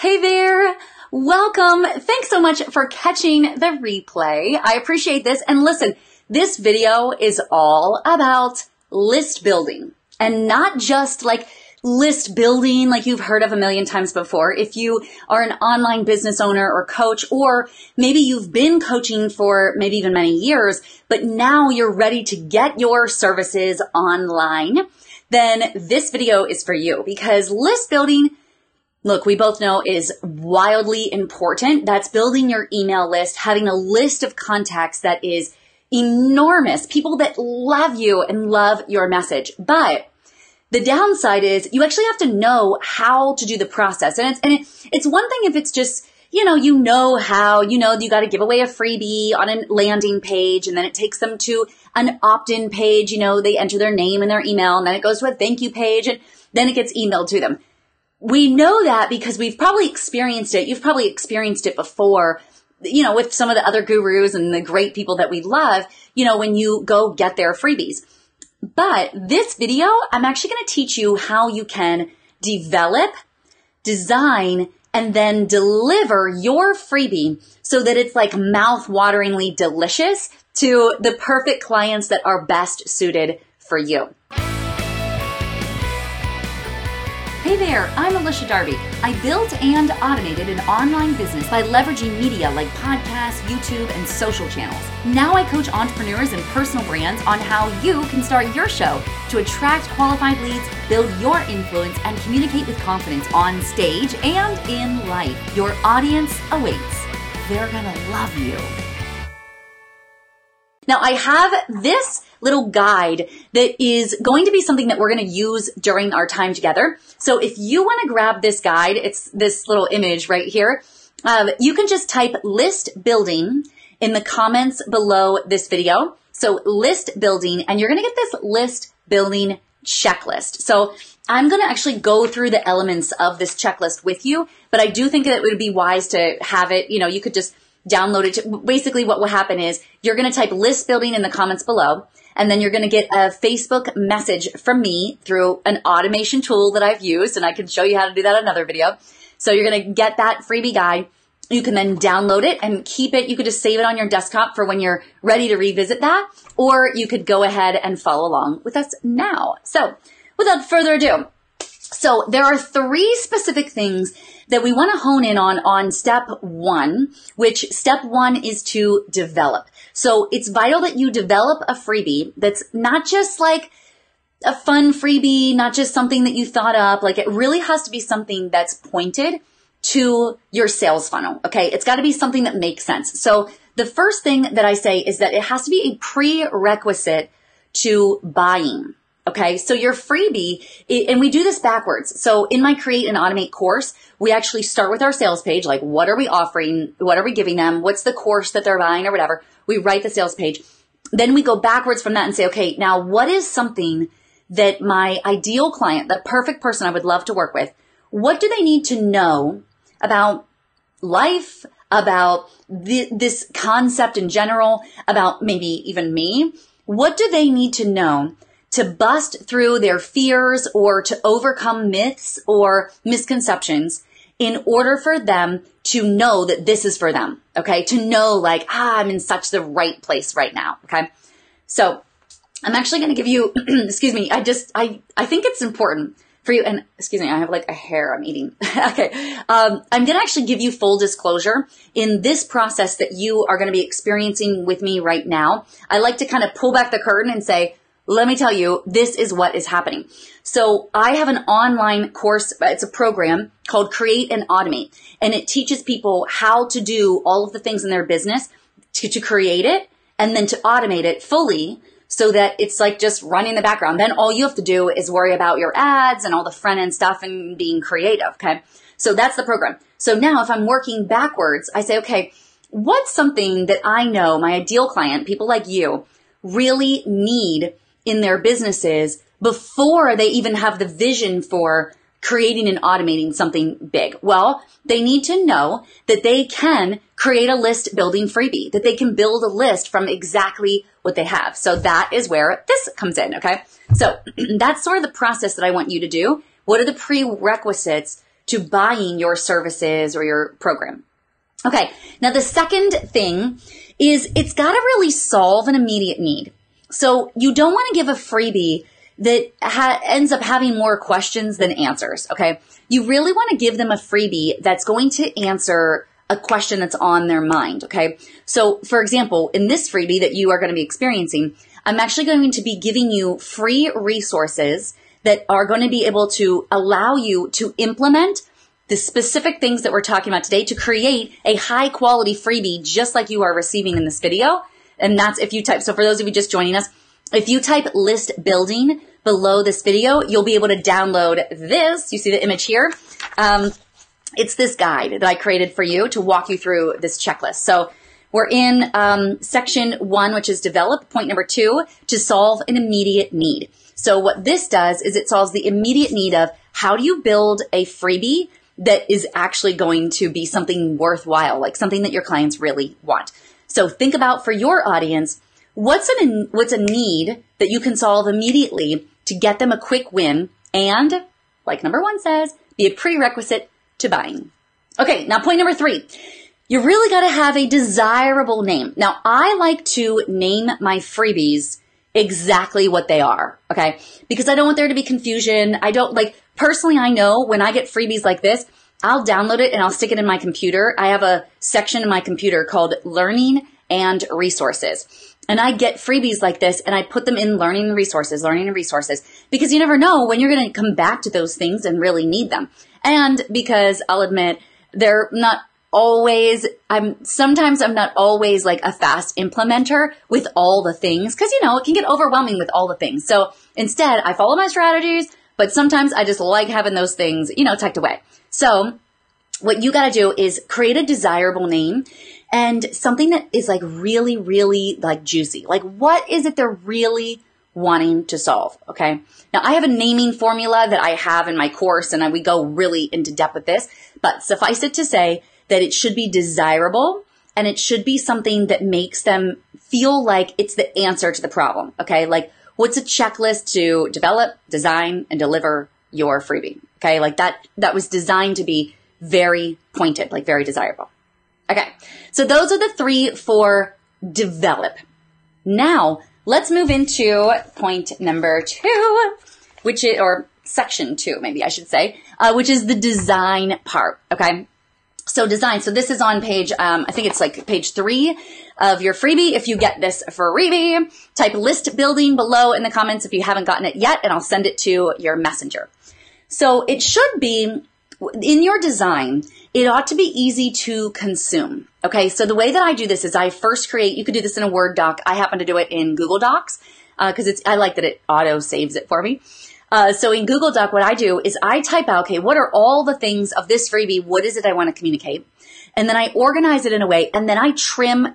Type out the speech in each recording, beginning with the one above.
Hey there. Welcome. Thanks so much for catching the replay. I appreciate this. And listen, this video is all about list building, and not just like list building like you've heard of a million times before. If you are an online business owner or coach, or maybe you've been coaching for maybe even many years, but now you're ready to get your services online, then this video is for you, because list building, look, we both know, is wildly important. That's building your email list, having a list of contacts that is enormous, people that love you and love your message. But the downside is you actually have to know how to do the process. And it's one thing if it's just, you know how, you got to give away a freebie on a landing page, and then it takes them to an opt-in page. They enter their name and their email, and then it goes to a thank you page, and then it gets emailed to them. We know that because we've probably experienced it. You've probably experienced it before, with some of the other gurus and the great people that we love, when you go get their freebies. But this video, I'm actually going to teach you how you can develop, design, and then deliver your freebie so that it's like mouth-wateringly delicious to the perfect clients that are best suited for you. Hey there, I'm Alicia Darby. I built and automated an online business by leveraging media like podcasts, YouTube, and social channels. Now I coach entrepreneurs and personal brands on how you can start your show to attract qualified leads, build your influence, and communicate with confidence on stage and in life. Your audience awaits. They're gonna love you. Now, I have this little guide that is going to be something that we're going to use during our time together. So if you want to grab this guide, it's this little image right here. You can just type list building in the comments below this video. So list building, and you're going to get this list building checklist. So I'm going to actually go through the elements of this checklist with you, but I do think that it would be wise to have it, you could just download it. Basically what will happen is you're going to type list building in the comments below, and then you're going to get a Facebook message from me through an automation tool that I've used, and I can show you how to do that in another video. So you're going to get that freebie guide. You can then download it and keep it. You could just save it on your desktop for when you're ready to revisit that, or you could go ahead and follow along with us now. So without further ado, so there are 3 specific things that we want to hone in on step 1, which step 1 is to develop. So it's vital that you develop a freebie that's not just like a fun freebie, not just something that you thought up. Like, it really has to be something that's pointed to your sales funnel. Okay. It's got to be something that makes sense. So the first thing that I say is that it has to be a prerequisite to buying. Okay, so your freebie, and we do this backwards. So in my Create and Automate course, we actually start with our sales page, like what are we offering? What are we giving them? What's the course that they're buying or whatever? We write the sales page. Then we go backwards from that and say, okay, now what is something that my ideal client, the perfect person I would love to work with, what do they need to know about life, about this concept in general, about maybe even me? What do they need to know to bust through their fears or to overcome myths or misconceptions in order for them to know that this is for them, okay? To know like, I'm in such the right place right now, okay? So I'm actually going to give you, excuse me, I think it's important for you, and excuse me, I have like a hair I'm eating. Okay. I'm going to actually give you full disclosure in this process that you are going to be experiencing with me right now. I like to kind of pull back the curtain and say, let me tell you, this is what is happening. So I have an online course. It's a program called Create and Automate, and it teaches people how to do all of the things in their business to create it and then to automate it fully so that it's like just running the background. Then all you have to do is worry about your ads and all the front end stuff and being creative. Okay. So that's the program. So now if I'm working backwards, I say, okay, what's something that I know my ideal client, people like you, really need in their businesses before they even have the vision for creating and automating something big? Well, they need to know that they can create a list building freebie, that they can build a list from exactly what they have. So that is where this comes in. Okay. So that's sort of the process that I want you to do. What are the prerequisites to buying your services or your program. Okay, now the second thing is it's got to really solve an immediate need. So you don't want to give a freebie that ends up having more questions than answers, okay? You really want to give them a freebie that's going to answer a question that's on their mind, okay? So for example, in this freebie that you are going to be experiencing, I'm actually going to be giving you free resources that are going to be able to allow you to implement the specific things that we're talking about today to create a high quality freebie just like you are receiving in this video. And that's if you type, so for those of you just joining us, if you type list building below this video, you'll be able to download this. You see the image here? It's this guide that I created for you to walk you through this checklist. So we're in section 1, which is develop. Point number 2, to solve an immediate need. So what this does is it solves the immediate need of how do you build a freebie that is actually going to be something worthwhile, like something that your clients really want. So think about for your audience, what's a need that you can solve immediately to get them a quick win and, like number 1 says, be a prerequisite to buying. Okay, now point number 3. You really got to have a desirable name. Now, I like to name my freebies exactly what they are, okay? Because I don't want there to be confusion. Personally, I know when I get freebies like this, I'll download it and I'll stick it in my computer. I have a section in my computer called Learning and Resources. And I get freebies like this and I put them in Learning and Resources, because you never know when you're going to come back to those things and really need them. And because I'll admit, they're not always, sometimes I'm not always like a fast implementer with all the things, because, it can get overwhelming with all the things. So instead, I follow my strategies, but sometimes I just like having those things, tucked away. So what you got to do is create a desirable name and something that is like really, really like juicy. Like what is it they're really wanting to solve? Okay. Now I have a naming formula that I have in my course and we go really into depth with this, but suffice it to say that it should be desirable and it should be something that makes them feel like it's the answer to the problem. Okay. Like what's a checklist to develop, design, and deliver your freebie? Okay. Like that was designed to be very pointed, like very desirable. Okay. So those are the 3 for develop. Now let's move into point number 2, or section 2, maybe I should say, which is the design part. Okay. So design. So this is on page, I think it's like page 3 of your freebie. If you get this freebie, type list building below in the comments if you haven't gotten it yet, and I'll send it to your messenger. So it should be in your design. It ought to be easy to consume. Okay. So the way that I do this is I first create, you could do this in a Word doc. I happen to do it in Google Docs, because I like that it auto saves it for me. So in Google Doc, what I do is I type out, okay, what are all the things of this freebie? What is it I want to communicate? And then I organize it in a way, and then I trim.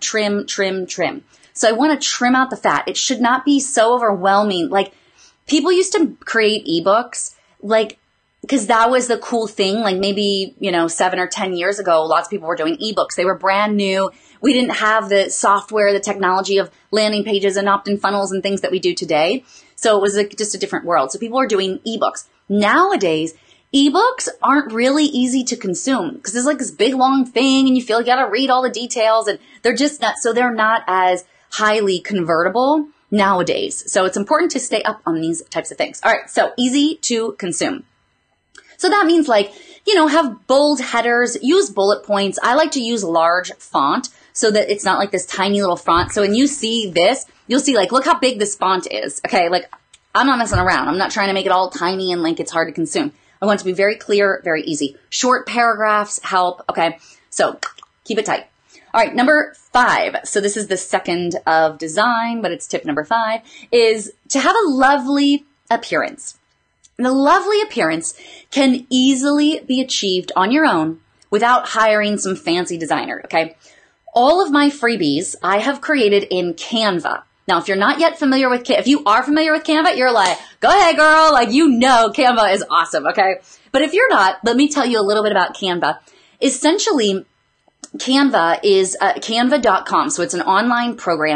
So I want to trim out the fat. It should not be so overwhelming. Like people used to create ebooks, because that was the cool thing. Like maybe, 7 or 10 years ago, lots of people were doing ebooks. They were brand new. We didn't have the software, the technology of landing pages and opt-in funnels and things that we do today. So it was just a different world. So people are doing ebooks. Nowadays, ebooks aren't really easy to consume because it's like this big long thing and you feel like you got to read all the details, and they're just not, so they're not as highly convertible nowadays. So it's important to stay up on these types of things. All right. So easy to consume. So that means have bold headers, use bullet points. I like to use large font so that it's not like this tiny little font. So when you see this, you'll see look how big this font is. Okay. I'm not messing around. I'm not trying to make it all tiny and it's hard to consume. I want it to be very clear, very easy. Short paragraphs help. Okay. So keep it tight. All right. Number 5. So this is the second of design, but it's tip number 5 is to have a lovely appearance. The lovely appearance can easily be achieved on your own without hiring some fancy designer, okay? All of my freebies I have created in Canva. Now, if you're not yet familiar with Canva, if you are familiar with Canva, you're like, go ahead, girl. Canva is awesome, okay? But if you're not, let me tell you a little bit about Canva. Essentially, Canva is canva.com. So it's an online program.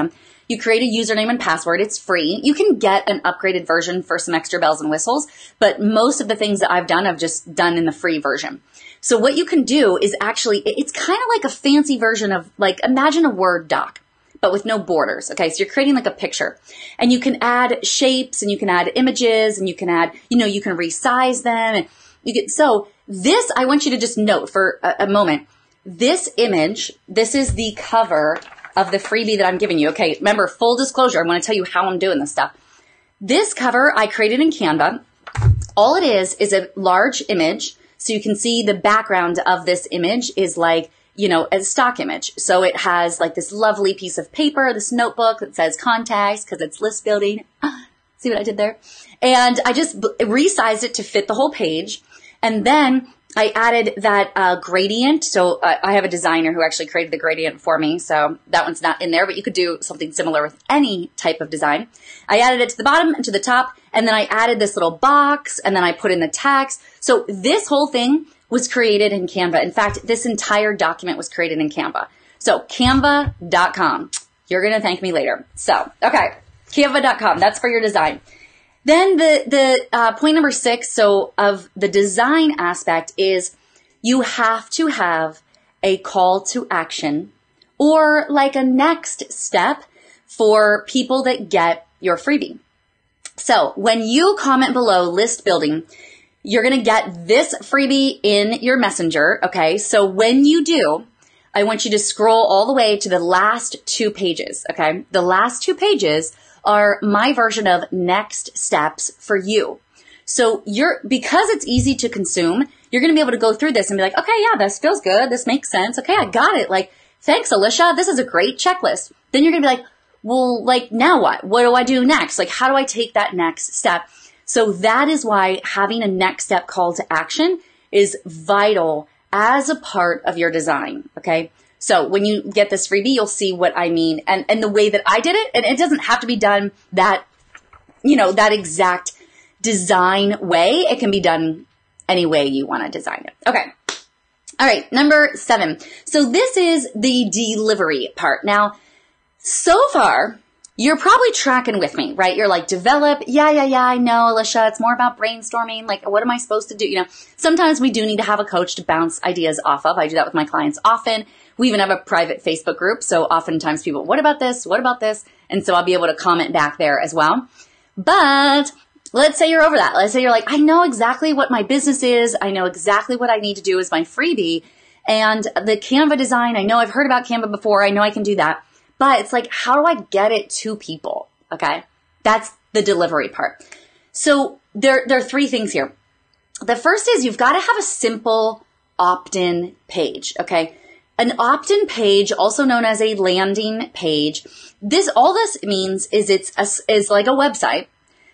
You create a username and password. It's free. You can get an upgraded version for some extra bells and whistles, but most of the things that I've done, I've just done in the free version. So what you can do is actually, it's kind of like a fancy version of, like, imagine a Word doc, but with no borders. Okay, so you're creating like a picture, and you can add shapes, and you can add images, and you can add, you can resize them. And so this, I want you to just note for a moment, this image, this is the cover of the freebie that I'm giving you. Okay, remember, full disclosure, I'm going to tell you how I'm doing this stuff. This cover I created in Canva. All it is a large image. So you can see the background of this image is like, a stock image. So it has like this lovely piece of paper, this notebook that says contacts because it's list building. See what I did there? And I just resized it to fit the whole page. And then I added that gradient. So I have a designer who actually created the gradient for me. So that one's not in there, but you could do something similar with any type of design. I added it to the bottom and to the top, and then I added this little box, and then I put in the text. So this whole thing was created in Canva. In fact, this entire document was created in Canva. So canva.com. You're going to thank me later. So, okay, canva.com. That's for your design. Then the point number 6, so of the design aspect, is you have to have a call to action or like a next step for people that get your freebie. So when you comment below list building, you're going to get this freebie in your messenger. Okay. So when you do, I want you to scroll all the way to the last 2 pages. Okay. The last 2 pages are my version of next steps for you. So because it's easy to consume, you're going to be able to go through this and be like, okay, yeah, this feels good. This makes sense. Okay, I got it. Like, thanks, Alicia. This is a great checklist. Then you're going to be like, well, like, now what? What do I do next? Like, how do I take that next step? So that is why having a next step call to action is vital as a part of your design. Okay. So when you get this freebie, you'll see what I mean and the way that I did it. And it doesn't have to be done that exact design way. It can be done any way you want to design it. Okay. All right. Number 7. So this is the delivery part. Now, so far, you're probably tracking with me, right? You're like, develop. Yeah, I know, Alicia. It's more about brainstorming. Like, what am I supposed to do? Sometimes we do need to have a coach to bounce ideas off of. I do that with my clients often. We even have a private Facebook group. So oftentimes people, what about this? What about this? And so I'll be able to comment back there as well. But let's say you're over that. Let's say you're like, I know exactly what my business is. I know exactly what I need to do as my freebie. And the Canva design, I know I've heard about Canva before. I know I can do that. But it's like, how do I get it to people? Okay. That's the delivery part. So there are 3 things here. The first is you've got to have a simple opt-in page. Okay. An opt-in page, also known as a landing page. All this means is is like a website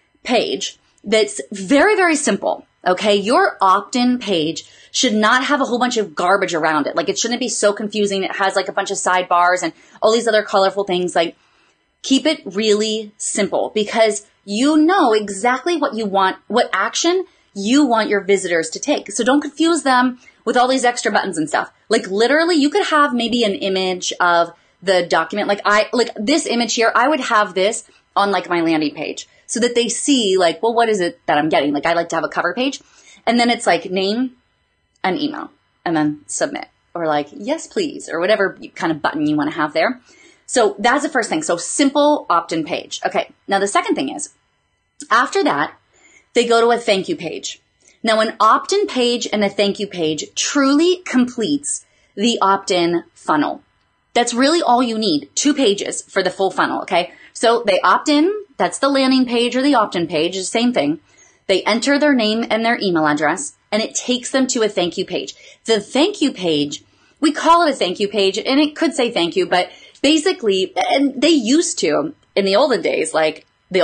page that's very, very simple. Okay. Your opt-in page should not have a whole bunch of garbage around it. Like, it shouldn't be so confusing. It has like a bunch of sidebars and all these other colorful things. Like, keep it really simple because you know exactly what you want, what action you want your visitors to take. So don't confuse them with all these extra buttons and stuff. Like, literally, you could have maybe an image of the document. Like this image here, I would have this on like my landing page so that they see like, well, what is it that I'm getting? Like, I like to have a cover page, and then it's like name, an email, and then submit, or like, yes, please, or whatever kind of button you want to have there. So that's the first thing. So simple opt-in page. Okay. Now the second thing is after that, they go to a thank you page. Now an opt-in page and a thank you page truly completes the opt-in funnel. That's really all you need. 2 pages for the full funnel. Okay. So they opt in. That's the landing page or the opt-in page. It's the same thing. They enter their name and their email address, and it takes them to a thank you page. The thank you page, we call it a thank you page, and it could say thank you, but basically, and they used to, in the olden days, like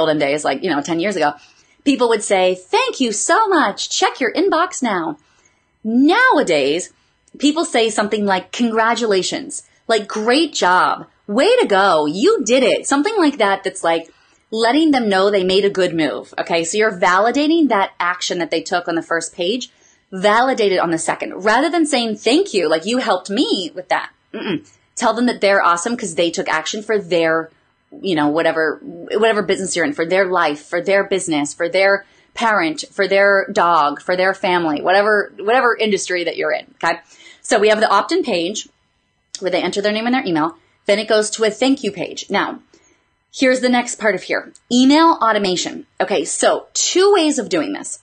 10 years ago, people would say, thank you so much. Check your inbox now. Nowadays, people say something like, congratulations, like, great job, way to go, you did it. Something like that that's like, letting them know they made a good move. Okay. So you're validating that action that they took on the first page, validate it on the second, rather than saying thank you, like you helped me with that. Tell them that they're awesome because they took action for their whatever business you're in, for their life, for their business, for their parent, for their dog, for their family, whatever industry that you're in. Okay. So we have the opt-in page where they enter their name and their email. Then it goes to a thank you page. Now, here's the next part of here. Email automation. Okay. So 2 ways of doing this.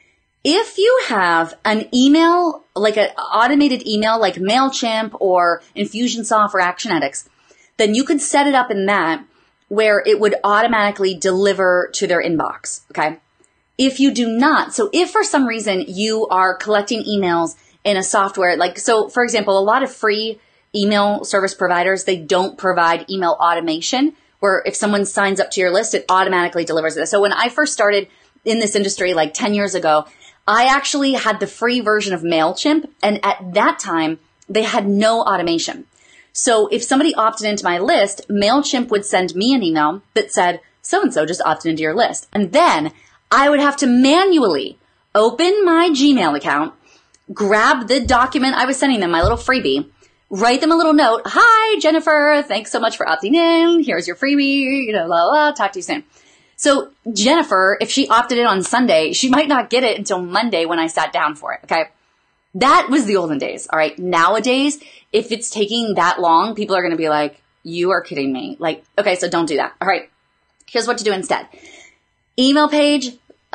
If you have an email, like an automated email, like MailChimp or Infusionsoft or ActionEdX, then you could set it up in that where it would automatically deliver to their inbox. Okay. If you do not, so if for some reason you are collecting emails in a software, so for example, a lot of free email service providers, they don't provide email automation where if someone signs up to your list, it automatically delivers it. So when I first started in this industry like 10 years ago, I actually had the free version of MailChimp, and at that time, they had no automation. So if somebody opted into my list, MailChimp would send me an email that said, so-and-so just opted into your list. And then I would have to manually open my Gmail account, grab the document I was sending them, my little freebie, write them a little note. Hi, Jennifer. Thanks so much for opting in. Here's your freebie. Talk to you soon. So Jennifer, if she opted in on Sunday, she might not get it until Monday when I sat down for it. Okay. That was the olden days. All right. Nowadays, if it's taking that long, people are going to be like, you are kidding me. Okay, so don't do that. All right. Here's what to do instead. Email page,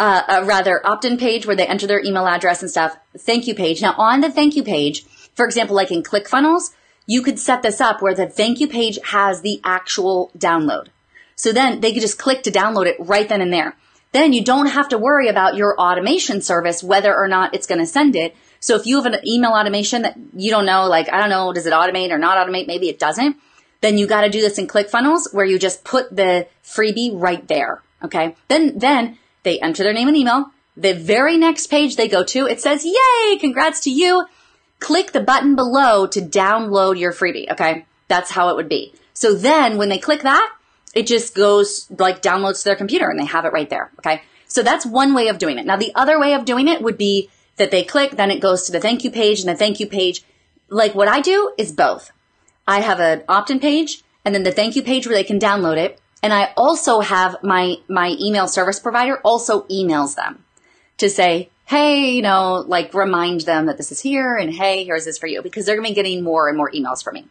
opt-in page where they enter their email address and stuff. Thank you page. Now on the thank you page, for example, like in ClickFunnels, you could set this up where the thank you page has the actual download. So then they could just click to download it right then and there. Then you don't have to worry about your automation service, whether or not it's going to send it. So if you have an email automation that you don't know, I don't know, does it automate or not automate? Maybe it doesn't. Then you got to do this in ClickFunnels where you just put the freebie right there. Okay. Then they enter their name and email. The very next page they go to, it says, yay, congrats to you. Click the button below to download your freebie. Okay. That's how it would be. So then when they click that, it just goes downloads to their computer and they have it right there. Okay. So that's one way of doing it. Now the other way of doing it would be that they click, then it goes to the thank you page, and the thank you page, what I do is both. I have an opt-in page and then the thank you page where they can download it. And I also have my email service provider also emails them to say, hey, remind them that this is here and hey, here's this for you, because they're going to be getting more and more emails from me.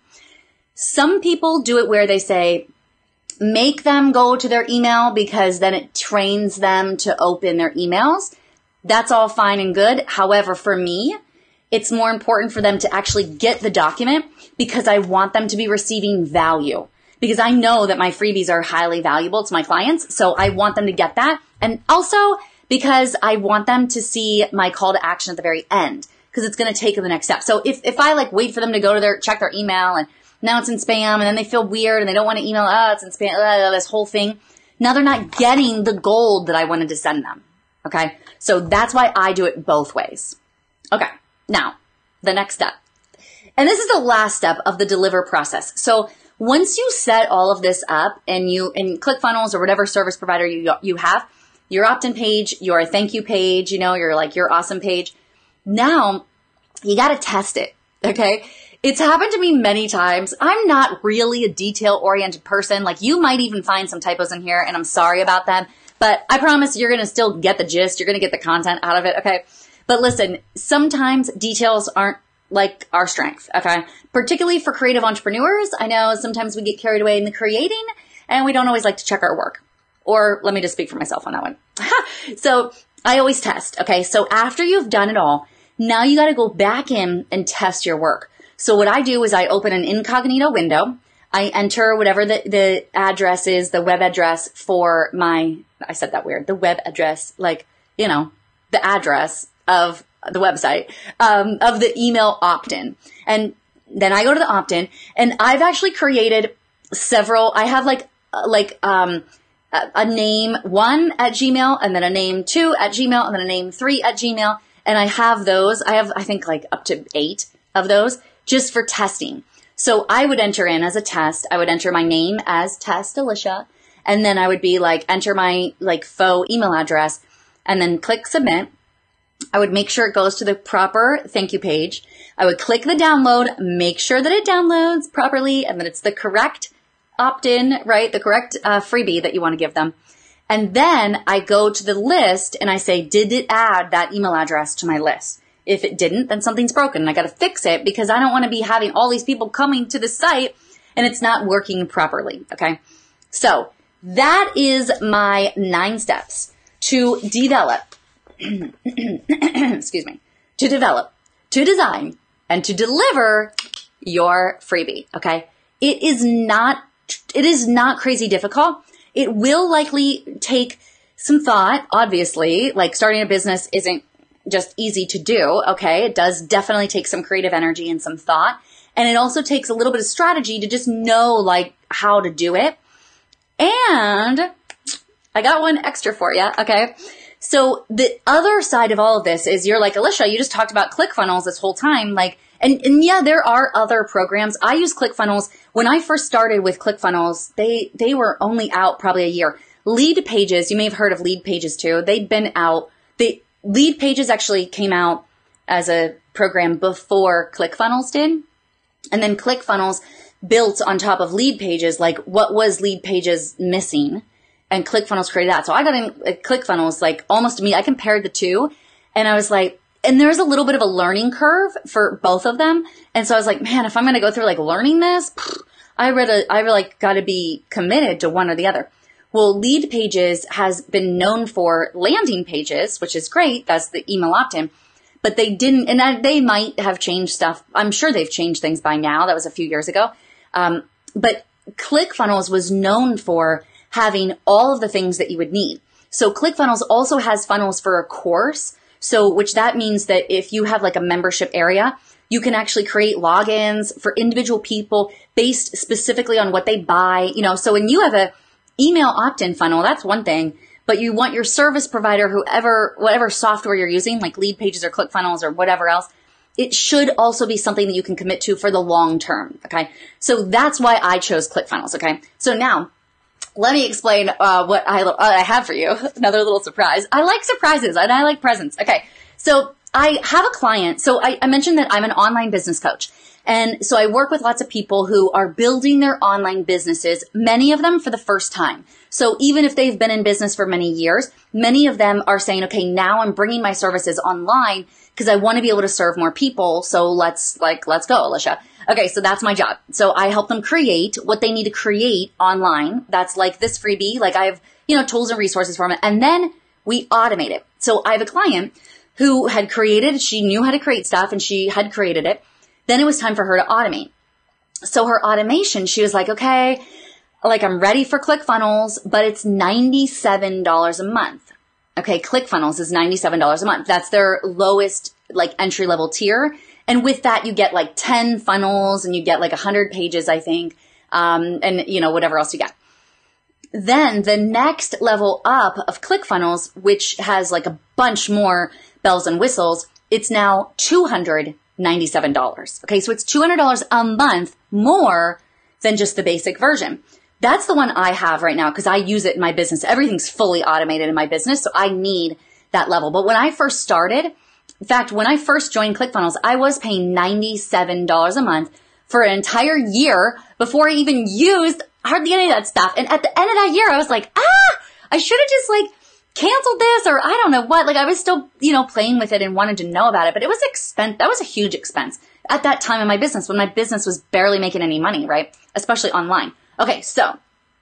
Some people do it where they say, make them go to their email because then it trains them to open their emails. That's all fine and good. However, for me, it's more important for them to actually get the document because I want them to be receiving value, because I know that my freebies are highly valuable to my clients. So I want them to get that. And also because I want them to see my call to action at the very end, because it's going to take them the next step. So if I wait for them to go to check their email and now it's in spam and then they feel weird and they don't want to email, it's in spam, this whole thing. Now they're not getting the gold that I wanted to send them. Okay. So that's why I do it both ways. Okay. Now the next step, and this is the last step of the deliver process. So once you set all of this up and you in ClickFunnels or whatever service provider you have, your opt-in page, your thank you page, your awesome page, now you got to test it. Okay. It's happened to me many times. I'm not really a detail-oriented person. You might even find some typos in here, and I'm sorry about them. But I promise you're going to still get the gist. You're going to get the content out of it, okay? But listen, sometimes details aren't our strength, okay? Particularly for creative entrepreneurs. I know sometimes we get carried away in the creating, and we don't always like to check our work. Or let me just speak for myself on that one. So I always test, okay? So after you've done it all, now you got to go back in and test your work. So what I do is I open an incognito window. I enter whatever the address is, the web address for I said that weird, the web address, the address of the website, of the email opt-in. And then I go to the opt-in, and I've actually created several. I have a name 1 at Gmail, and then a name 2 at Gmail, and then a name 3 at Gmail. And I have those. I have, I think, up to 8 of those just for testing. So I would enter in as a test. I would enter my name as Test Alicia, and then I would be enter my faux email address, and then click submit. I would make sure it goes to the proper thank you page. I would click the download, make sure that it downloads properly and that it's the correct opt-in, right? The correct freebie that you want to give them. And then I go to the list and I say, did it add that email address to my list? If it didn't, then something's broken and I got to fix it because I don't want to be having all these people coming to the site and it's not working properly. Okay. So that is my 9 steps to develop, excuse me, to develop, to design, and to deliver your freebie. Okay. It is not crazy difficult. It will likely take some thought, obviously, like starting a business isn't just easy to do. Okay. It does definitely take some creative energy and some thought. And it also takes a little bit of strategy to just know like how to do it. And I got one extra for you. Okay. So the other side of all of this is you're like, Alicia, you just talked about ClickFunnels this whole time. Like, and yeah, there are other programs. I use ClickFunnels. When I first started with ClickFunnels, they were only out probably a year. Lead Pages, you may have heard of Lead Pages too. They'd been out. Lead Pages actually came out as a program before ClickFunnels did. And then ClickFunnels built on top of Lead Pages, like what was Lead Pages missing? And ClickFunnels created that. So I got in ClickFunnels like almost immediately. I compared the two and I was like, and there's a little bit of a learning curve for both of them. And so I was like, man, if I'm going to go through like learning this, I really got to be committed to one or the other. Well, Lead Pages has been known for landing pages, which is great. That's the email opt-in. But they didn't, and they might have changed stuff. I'm sure they've changed things by now. That was a few years ago. But ClickFunnels was known for having all of the things that you would need. So ClickFunnels also has funnels for a course. So, which that means that if you have like a membership area, you can actually create logins for individual people based specifically on what they buy. You know, so when you have a email opt-in funnel, that's one thing, but you want your service provider, whatever software you're using, like Lead Pages or ClickFunnels or whatever else, it should also be something that you can commit to for the long term. Okay. So that's why I chose ClickFunnels. Okay. So now let me explain what I have for you. Another little surprise. I like surprises and I like presents. Okay. So I have a client. So I mentioned that I'm an online business coach. And so I work with lots of people who are building their online businesses, many of them for the first time. So even if they've been in business for many years, many of them are saying, okay, now I'm bringing my services online because I want to be able to serve more people. So let's go, Alicia. Okay, so that's my job. So I help them create what they need to create online. That's like this freebie. Like I have, tools and resources for them. And then we automate it. So I have a client who had created, she knew how to create stuff and she had created it. Then it was time for her to automate. So her automation, she was like, okay, like I'm ready for ClickFunnels, but it's $97 a month. Okay, ClickFunnels is $97 a month. That's their lowest like entry level tier. And with that, you get like 10 funnels and you get like 100 pages, I think. And whatever else you get. Then the next level up of ClickFunnels, which has like a bunch more bells and whistles, it's now $297. Okay, so it's $200 a month more than just the basic version. That's the one I have right now because I use it in my business. Everything's fully automated in my business, so I need that level. But when I first started, in fact, when I first joined ClickFunnels, I was paying $97 a month for an entire year before I even used hardly any of that stuff. And at the end of that year, I was like, I should have just like canceled this or I don't know what. Like I was still, playing with it and wanted to know about it, but it was that was a huge expense at that time in my business when my business was barely making any money, right? Especially online. Okay. So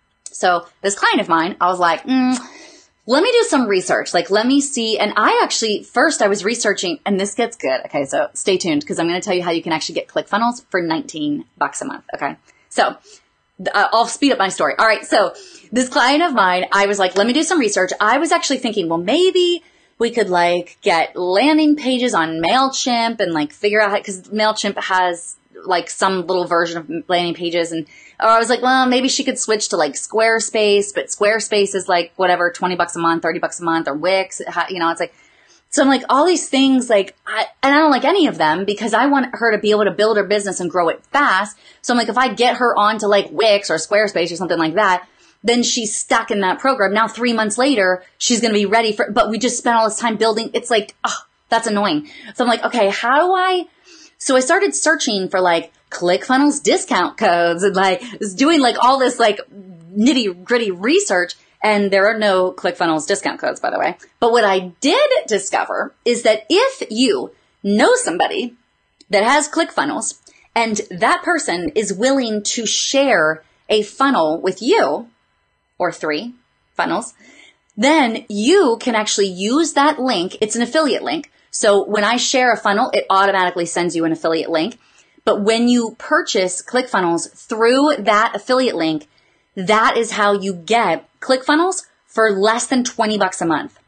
this client of mine, I was like, let me do some research. Like, let me see. And I actually, first I was researching and this gets good. Okay. So stay tuned because I'm going to tell you how you can actually get ClickFunnels for $19 a month. Okay. So I'll speed up my story. All right. So this client of mine, I was like, let me do some research. I was actually thinking, well, maybe we could like get landing pages on MailChimp and like figure out how, because MailChimp has like some little version of landing pages. And or I was like, well, maybe she could switch to like Squarespace, but Squarespace is like whatever, $20 a month, $30 a month or Wix. It's like, so I'm like, all these things, like, I don't like any of them because I want her to be able to build her business and grow it fast. So I'm like, if I get her onto like Wix or Squarespace or something like that, then she's stuck in that program. Now, 3 months later, she's going to be ready but we just spent all this time building. It's like, that's annoying. So I'm like, okay, how do I So I started searching for like ClickFunnels discount codes and like was doing like all this like nitty gritty research. And there are no ClickFunnels discount codes, by the way. But what I did discover is that if you know somebody that has ClickFunnels and that person is willing to share a funnel with you, or 3 funnels, then you can actually use that link. It's an affiliate link. So when I share a funnel, it automatically sends you an affiliate link. But when you purchase ClickFunnels through that affiliate link, that is how you get ClickFunnels for less than $20 a month.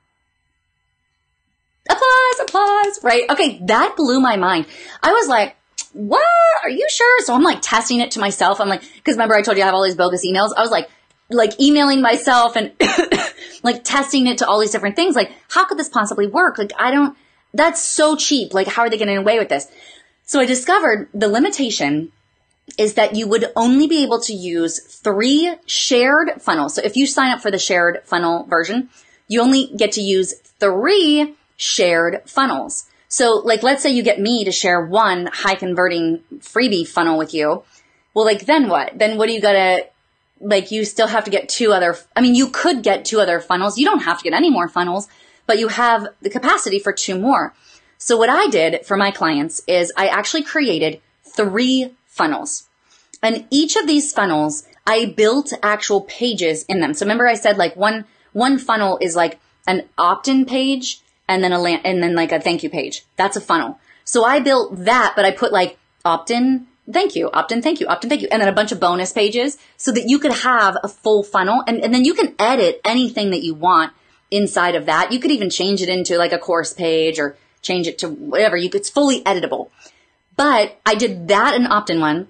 Applause, right? Okay, that blew my mind. I was like, what? Are you sure? So I'm like testing it to myself. I'm like, because remember I told you I have all these bogus emails. I was like emailing myself and like testing it to all these different things. Like, how could this possibly work? Like, that's so cheap. Like, how are they getting away with this? So I discovered the limitation is that you would only be able to use 3 shared funnels. So if you sign up for the shared funnel version, you only get to use 3 shared funnels. So like, let's say you get me to share 1 high converting freebie funnel with you. Well, like, then what? Then what do you gotta, like, you still have to get 2 other, you could get 2 other funnels. You don't have to get any more funnels, but you have the capacity for 2 more. So what I did for my clients is I actually created 3 funnels. And each of these funnels, I built actual pages in them. So remember I said like one funnel is like an opt-in page and then like a thank you page. That's a funnel. So I built that, but I put like opt-in, thank you, opt-in, thank you, opt-in, thank you, and then a bunch of bonus pages so that you could have a full funnel. And then you can edit anything that you want inside of that. You could even change it into like a course page or change it to whatever. It's fully editable. But I did that an opt-in one.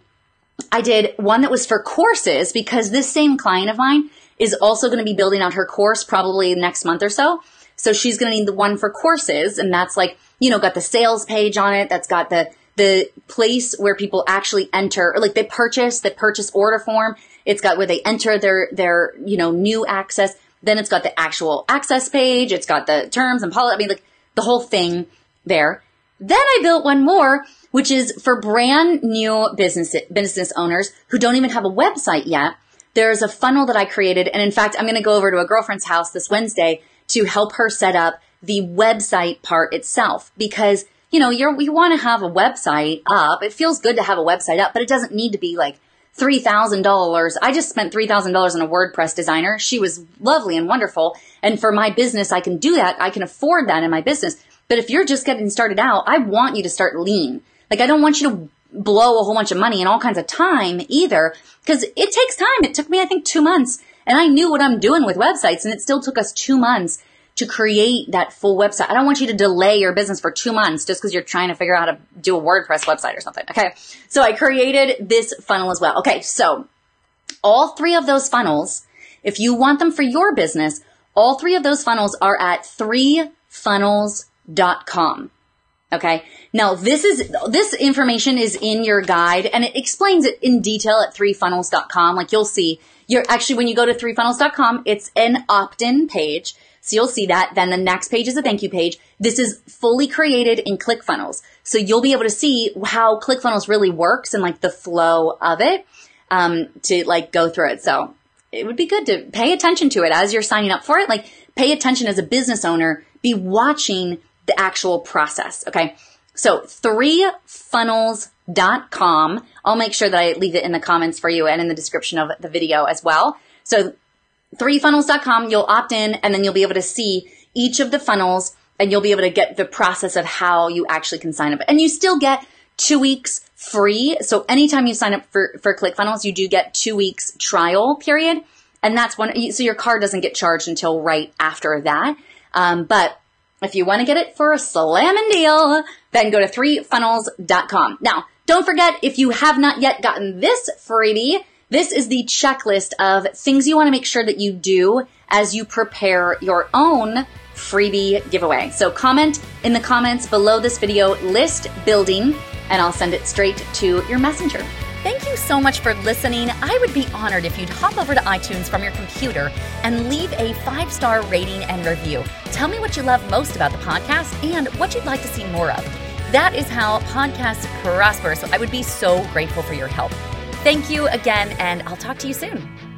I did one that was for courses because this same client of mine is also going to be building out her course probably next month or so. So she's going to need the one for courses. And that's like, got the sales page on it. That's got the place where people actually enter, or like the purchase order form. It's got where they enter their new access. Then it's got the actual access page. It's got the terms and policy. Like the whole thing there. Then I built one more, which is for brand new business owners who don't even have a website yet. There's a funnel that I created. And in fact, I'm going to go over to a girlfriend's house this Wednesday to help her set up the website part itself. Because, you want to have a website up. It feels good to have a website up, but it doesn't need to be like $3,000. I just spent $3,000 on a WordPress designer. She was lovely and wonderful. And for my business, I can do that. I can afford that in my business. But if you're just getting started out, I want you to start lean. Like, I don't want you to blow a whole bunch of money and all kinds of time either, because it takes time. It took me, I think, 2 months, and I knew what I'm doing with websites, and it still took us 2 months to create that full website. I don't want you to delay your business for 2 months just because you're trying to figure out how to do a WordPress website or something. Okay. So I created this funnel as well. Okay. So all 3 of those funnels, if you want them for your business, all 3 of those funnels are at 3funnels.com. Okay. Now this information is in your guide and it explains it in detail at 3funnels.com. Like you'll see when you go to 3funnels.com, it's an opt-in page. So you'll see that. Then the next page is a thank you page. This is fully created in ClickFunnels. So you'll be able to see how ClickFunnels really works and like the flow of it, to like go through it. So it would be good to pay attention to it as you're signing up for it. Like pay attention as a business owner, be watching the actual process. Okay. So 3funnels.com. I'll make sure that I leave it in the comments for you and in the description of the video as well. So 3funnels.com, you'll opt in and then you'll be able to see each of the funnels and you'll be able to get the process of how you actually can sign up. And you still get 2 weeks free. So anytime you sign up for ClickFunnels, you do get 2 weeks trial period. And that's so your card doesn't get charged until right after that. But if you want to get it for a slamming deal, then go to 3funnels.com. Now, don't forget, if you have not yet gotten this freebie, this is the checklist of things you want to make sure that you do as you prepare your own freebie giveaway. So comment in the comments below this video, list building, and I'll send it straight to your messenger. Thank you so much for listening. I would be honored if you'd hop over to iTunes from your computer and leave a 5-star rating and review. Tell me what you love most about the podcast and what you'd like to see more of. That is how podcasts prosper. So I would be so grateful for your help. Thank you again, and I'll talk to you soon.